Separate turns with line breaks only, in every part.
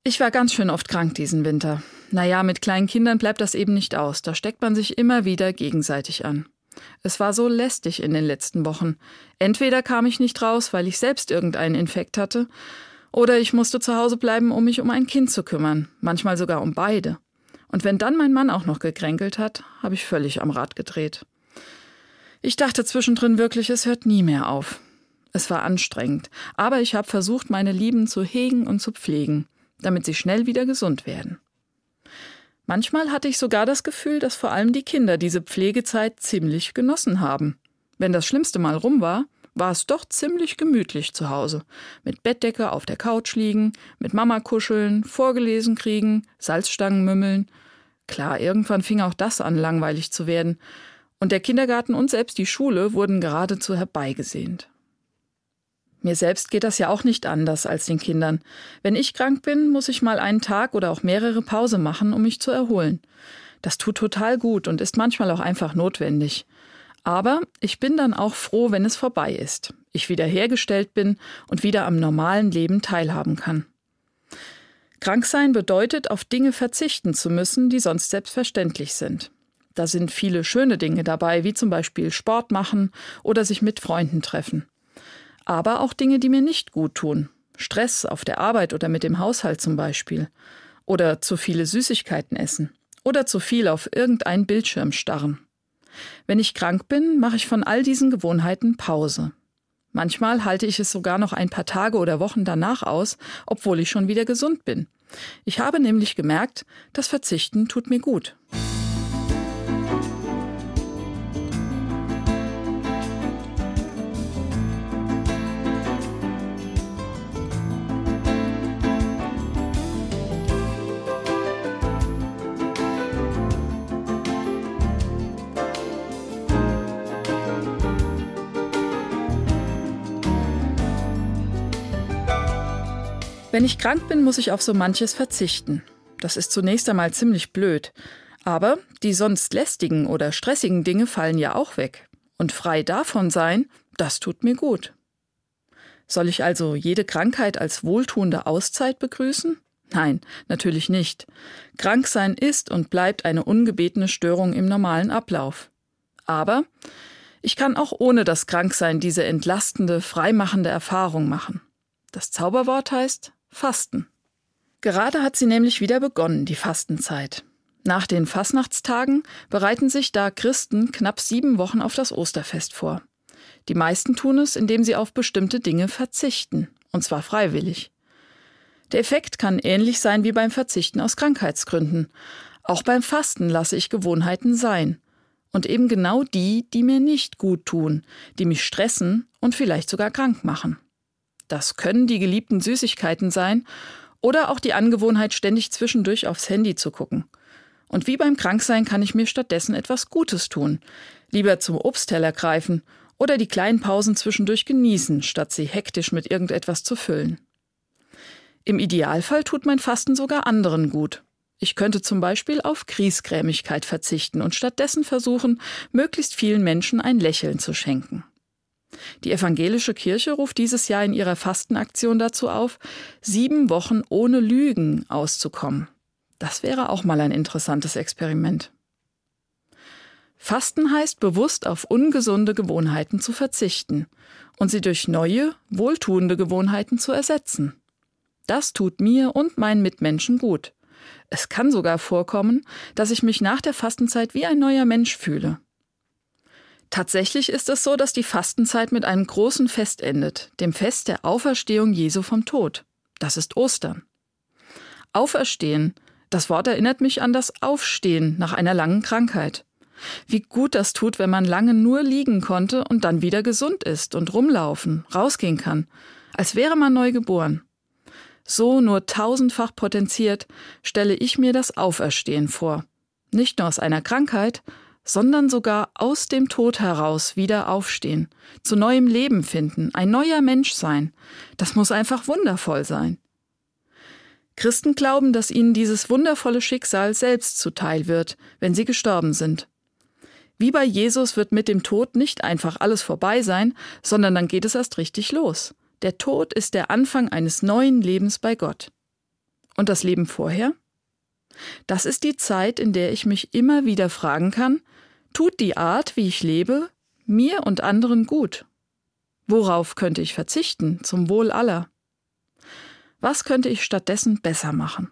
Ich war ganz schön oft krank diesen Winter. Naja, mit kleinen Kindern bleibt das eben nicht aus. Da steckt man sich immer wieder gegenseitig an. Es war so lästig in den letzten Wochen. Entweder kam ich nicht raus, weil ich selbst irgendeinen Infekt hatte, oder ich musste zu Hause bleiben, um mich um ein Kind zu kümmern, manchmal sogar um beide. Und wenn dann mein Mann auch noch gekränkelt hat, habe ich völlig am Rad gedreht. Ich dachte zwischendrin wirklich, es hört nie mehr auf. Es war anstrengend, aber ich habe versucht, meine Lieben zu hegen und zu pflegen, damit sie schnell wieder gesund werden. Manchmal hatte ich sogar das Gefühl, dass vor allem die Kinder diese Pflegezeit ziemlich genossen haben. Wenn das Schlimmste mal rum war, war es doch ziemlich gemütlich zu Hause. Mit Bettdecke auf der Couch liegen, mit Mama kuscheln, vorgelesen kriegen, Salzstangen mümmeln. Klar, irgendwann fing auch das an, langweilig zu werden. Und der Kindergarten und selbst die Schule wurden geradezu herbeigesehnt. Mir selbst geht das ja auch nicht anders als den Kindern. Wenn ich krank bin, muss ich mal einen Tag oder auch mehrere Pause machen, um mich zu erholen. Das tut total gut und ist manchmal auch einfach notwendig. Aber ich bin dann auch froh, wenn es vorbei ist, ich wieder hergestellt bin und wieder am normalen Leben teilhaben kann. Kranksein bedeutet, auf Dinge verzichten zu müssen, die sonst selbstverständlich sind. Da sind viele schöne Dinge dabei, wie zum Beispiel Sport machen oder sich mit Freunden treffen. Aber auch Dinge, die mir nicht gut tun. Stress auf der Arbeit oder mit dem Haushalt zum Beispiel. Oder zu viele Süßigkeiten essen. Oder zu viel auf irgendeinen Bildschirm starren. Wenn ich krank bin, mache ich von all diesen Gewohnheiten Pause. Manchmal halte ich es sogar noch ein paar Tage oder Wochen danach aus, obwohl ich schon wieder gesund bin. Ich habe nämlich gemerkt, das Verzichten tut mir gut. Wenn ich krank bin, muss ich auf so manches verzichten. Das ist zunächst einmal ziemlich blöd. Aber die sonst lästigen oder stressigen Dinge fallen ja auch weg. Und frei davon sein, das tut mir gut. Soll ich also jede Krankheit als wohltuende Auszeit begrüßen? Nein, natürlich nicht. Kranksein ist und bleibt eine ungebetene Störung im normalen Ablauf. Aber ich kann auch ohne das Kranksein diese entlastende, freimachende Erfahrung machen. Das Zauberwort heißt Fasten. Gerade hat sie nämlich wieder begonnen, die Fastenzeit. Nach den Fastnachtstagen bereiten sich da Christen knapp 7 Wochen auf das Osterfest vor. Die meisten tun es, indem sie auf bestimmte Dinge verzichten, und zwar freiwillig. Der Effekt kann ähnlich sein wie beim Verzichten aus Krankheitsgründen. Auch beim Fasten lasse ich Gewohnheiten sein. Und eben genau die, die mir nicht gut tun, die mich stressen und vielleicht sogar krank machen. Das können die geliebten Süßigkeiten sein oder auch die Angewohnheit, ständig zwischendurch aufs Handy zu gucken. Und wie beim Kranksein kann ich mir stattdessen etwas Gutes tun. Lieber zum Obstteller greifen oder die kleinen Pausen zwischendurch genießen, statt sie hektisch mit irgendetwas zu füllen. Im Idealfall tut mein Fasten sogar anderen gut. Ich könnte zum Beispiel auf Griesgrämigkeit verzichten und stattdessen versuchen, möglichst vielen Menschen ein Lächeln zu schenken. Die evangelische Kirche ruft dieses Jahr in ihrer Fastenaktion dazu auf, 7 Wochen ohne Lügen auszukommen. Das wäre auch mal ein interessantes Experiment. Fasten heißt, bewusst auf ungesunde Gewohnheiten zu verzichten und sie durch neue, wohltuende Gewohnheiten zu ersetzen. Das tut mir und meinen Mitmenschen gut. Es kann sogar vorkommen, dass ich mich nach der Fastenzeit wie ein neuer Mensch fühle. Tatsächlich ist es so, dass die Fastenzeit mit einem großen Fest endet, dem Fest der Auferstehung Jesu vom Tod. Das ist Ostern. Auferstehen, das Wort erinnert mich an das Aufstehen nach einer langen Krankheit. Wie gut das tut, wenn man lange nur liegen konnte und dann wieder gesund ist und rumlaufen, rausgehen kann, als wäre man neu geboren. So nur 1000-fach potenziert stelle ich mir das Auferstehen vor. Nicht nur aus einer Krankheit, sondern sogar aus dem Tod heraus wieder aufstehen, zu neuem Leben finden, ein neuer Mensch sein. Das muss einfach wundervoll sein. Christen glauben, dass ihnen dieses wundervolle Schicksal selbst zuteil wird, wenn sie gestorben sind. Wie bei Jesus wird mit dem Tod nicht einfach alles vorbei sein, sondern dann geht es erst richtig los. Der Tod ist der Anfang eines neuen Lebens bei Gott. Und das Leben vorher? Das ist die Zeit, in der ich mich immer wieder fragen kann, tut die Art, wie ich lebe, mir und anderen gut? Worauf könnte ich verzichten, zum Wohl aller? Was könnte ich stattdessen besser machen?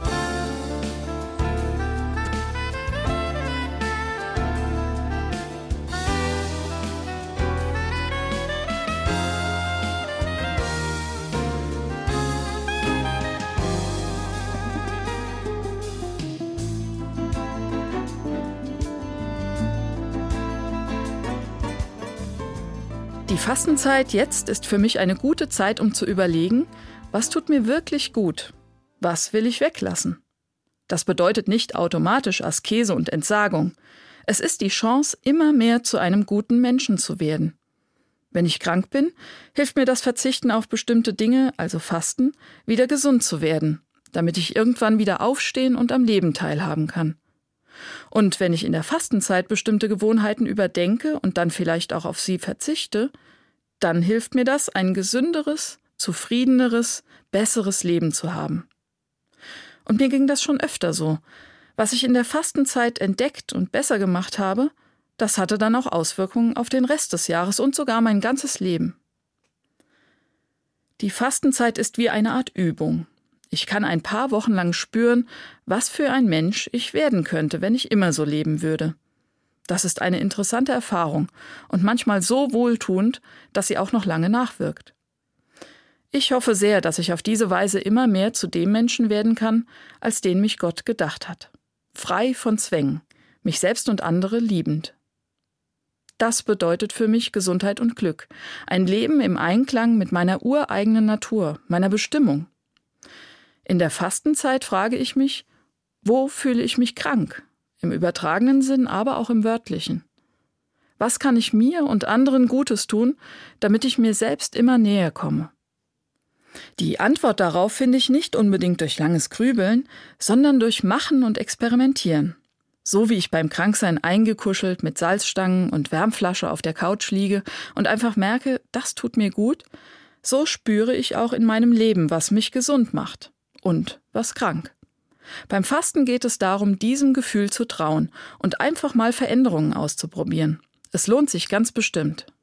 Die Fastenzeit jetzt ist für mich eine gute Zeit, um zu überlegen, was tut mir wirklich gut? Was will ich weglassen? Das bedeutet nicht automatisch Askese und Entsagung. Es ist die Chance, immer mehr zu einem guten Menschen zu werden. Wenn ich krank bin, hilft mir das Verzichten auf bestimmte Dinge, also Fasten, wieder gesund zu werden, damit ich irgendwann wieder aufstehen und am Leben teilhaben kann. Und wenn ich in der Fastenzeit bestimmte Gewohnheiten überdenke und dann vielleicht auch auf sie verzichte, dann hilft mir das, ein gesünderes, zufriedeneres, besseres Leben zu haben. Und mir ging das schon öfter so. Was ich in der Fastenzeit entdeckt und besser gemacht habe, das hatte dann auch Auswirkungen auf den Rest des Jahres und sogar mein ganzes Leben. Die Fastenzeit ist wie eine Art Übung. Ich kann ein paar Wochen lang spüren, was für ein Mensch ich werden könnte, wenn ich immer so leben würde. Das ist eine interessante Erfahrung und manchmal so wohltuend, dass sie auch noch lange nachwirkt. Ich hoffe sehr, dass ich auf diese Weise immer mehr zu dem Menschen werden kann, als den mich Gott gedacht hat. Frei von Zwängen, mich selbst und andere liebend. Das bedeutet für mich Gesundheit und Glück, ein Leben im Einklang mit meiner ureigenen Natur, meiner Bestimmung. In der Fastenzeit frage ich mich, wo fühle ich mich krank? Im übertragenen Sinn, aber auch im wörtlichen. Was kann ich mir und anderen Gutes tun, damit ich mir selbst immer näher komme? Die Antwort darauf finde ich nicht unbedingt durch langes Grübeln, sondern durch Machen und Experimentieren. So wie ich beim Kranksein eingekuschelt mit Salzstangen und Wärmflasche auf der Couch liege und einfach merke, das tut mir gut, so spüre ich auch in meinem Leben, was mich gesund macht. Und was krank. Beim Fasten geht es darum, diesem Gefühl zu trauen und einfach mal Veränderungen auszuprobieren. Es lohnt sich ganz bestimmt.